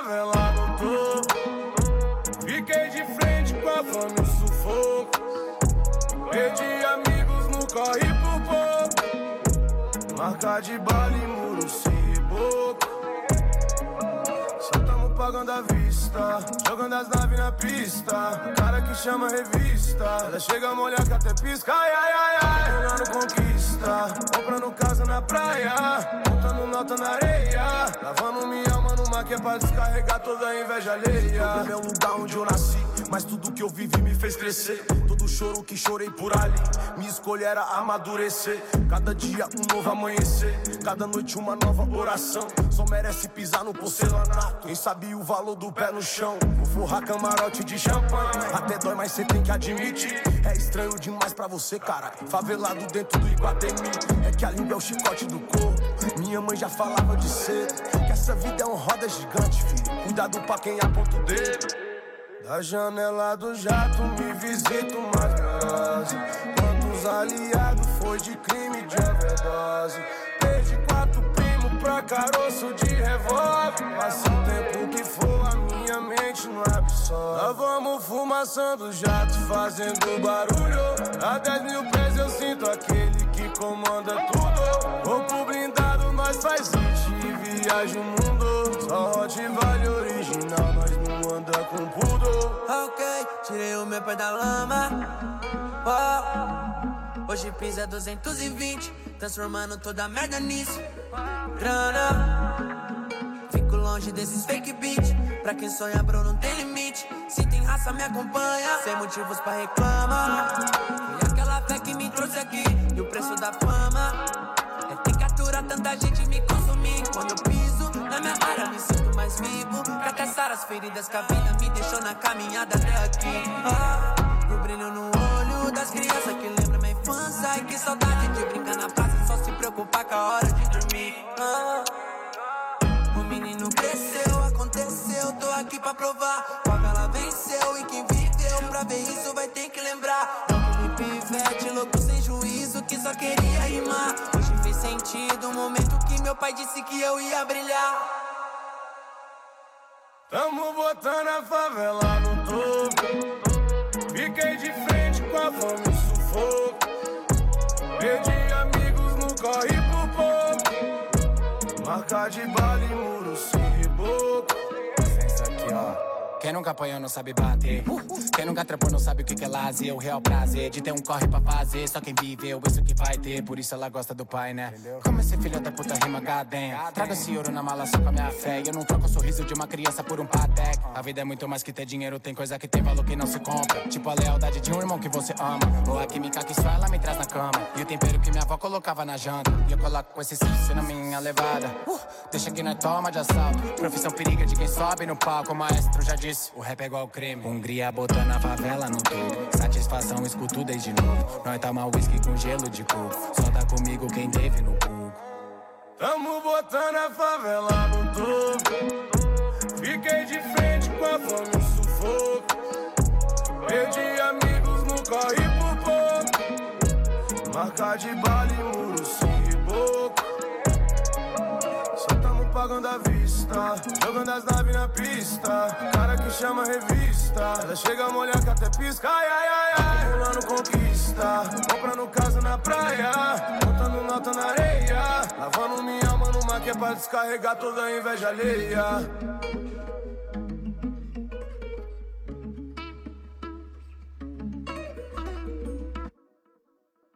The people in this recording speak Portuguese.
favela no topo. Fiquei de frente com a fome e o sufoco. Perdi amigos no corre por pouco. Marca de bala e muro se reboco. Só tamo pagando à vista, jogando as naves na pista. Cara que chama revista, ela chega a molhar que até pisca. Ai, ai, ai, ai, rolando conquista. Comprando casa na praia, montando nota na areia. Lavando minha alma numa que é pra descarregar toda a inveja alheia. O meu lugar onde eu nasci, mas tudo que eu vivi me fez crescer. Todo choro que chorei por ali, minha escolha era amadurecer. Cada dia um novo amanhecer, cada noite uma nova oração. Só merece pisar no porcelanato quem sabe o valor do pé no chão. Vou forrar camarote de champanhe, até dói, mas cê tem que admitir. É estranho demais pra você, cara, favelado dentro do Iguatemi. É que a língua é o chicote do corpo. Minha mãe já falava de cedo que essa vida é uma roda gigante, filho. Cuidado pra quem aponta o dedo. Da janela do jato me visito mais neurose. Quantos aliados foi de crime de overdose. Desde 4 primos pra caroço de revólver. Passa o tempo que for, a minha mente não absorve. Nós vamos fumaçando o jato, fazendo barulho. A 10 mil pés eu sinto aquele que comanda tudo. Corpo blindado, nós faz hit e viaja o mundo. Só Hot vale original, nós não anda com pudor. Ok, tirei o meu pé da lama. Hoje pisa 220, transformando toda a merda nisso. Grana, fico longe desses fake beats. Pra quem sonha, bro, não tem limite. Se tem raça, me acompanha, sem motivos pra reclamar. Foi aquela fé que me trouxe aqui, e o preço da fama é ter que aturar tanta gente me consumir. Quando eu piso na minha área, me sinto mais vivo. Pra caçar as feridas que a vida me deixou na caminhada até aqui. E o brilho no olho das crianças que lembra minha infância. E que saudade de brincar na praça, só se preocupar com a hora de dormir. O menino cresceu, aconteceu, tô aqui pra provar. Favela venceu e quem viveu pra ver isso vai ter que lembrar. Louco de pivete, louco sem juízo, que só queria rimar. Hoje fez sentido o momento que meu pai disse que eu ia brilhar. Tamo botando a favela no topo. Fiquei de frente com a fome e o sufoco. Perdi amigos no corre por pouco. Marca de bala e muro se reboco. Licença aqui, ó. Quem nunca apanhou não sabe bater. Quem nunca trampou não sabe o que é lazer. O real prazer de ter um corre pra fazer. Só quem viveu, isso que vai ter. Por isso ela gosta do pai, né? Como esse filho da puta rima gadem. Traga esse ouro na mala só com a minha fé. Eu não troco o sorriso de uma criança por um patek. A vida é muito mais que ter dinheiro. Tem coisa que tem valor que não se compra. Tipo a lealdade de um irmão que você ama. Ou a química que só ela me traz na cama. E o tempero que minha avó colocava na janta. E eu coloco com esse sexo na minha levada. Deixa que nós toma de assalto. Profissão periga de quem sobe no palco. O maestro já disse, o rap é igual crime. Hungria botando a favela no topo. Satisfação, escuto desde novo. Nós toma whisky com gelo de coco. Só tá comigo quem teve no cu. Tamo botando a favela no topo. Fiquei de frente com a fome e o sufoco. Perdi amigos no corre por pouco. Marca de bala e muro se reboco. Só tamo pagando à vista, jogando as naves na pista. Cara que chama revista, ela chega a molhar que até pisca. Ai, ai, ai, ai, rolando conquista. Comprando casa na praia, montando nota na areia. Lavando minha alma numa que é pra descarregar toda a inveja alheia.